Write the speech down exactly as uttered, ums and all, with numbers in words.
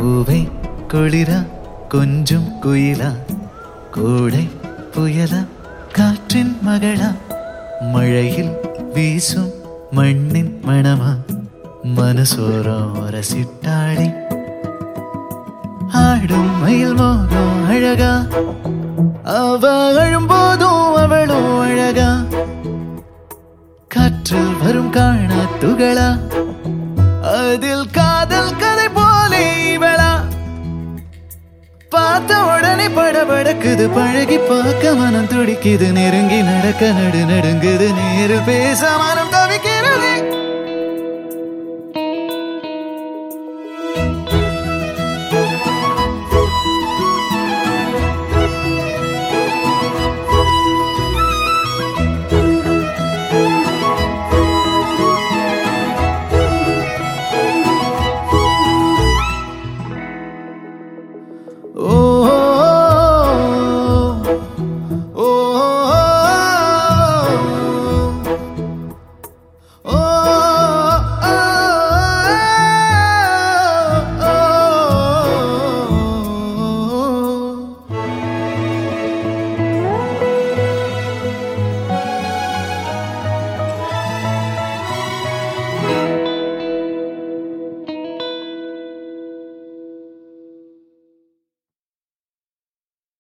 பூவை குளிரா கொஞ்சம் குயிலா கோடை புயலா காற்றின் மகளா மழையில் வீசும் மண்ணின் மணமா மனசோரம் ரசிட்டாளே ஆடும் மயில் மோகம் அழகா அவ அழும்போதும் அவளும் அழகா காற்றில் வரும் காணா துகளா அதில் காதல் கதை போலே இவளா பார்த்த உடனே படபடக்குது பழகி பார்க்க மனம் துடிக்குது நெருங்கி நடக்க நடு நடுங்குது நேரில் பேச மனம் தவிக்கிறது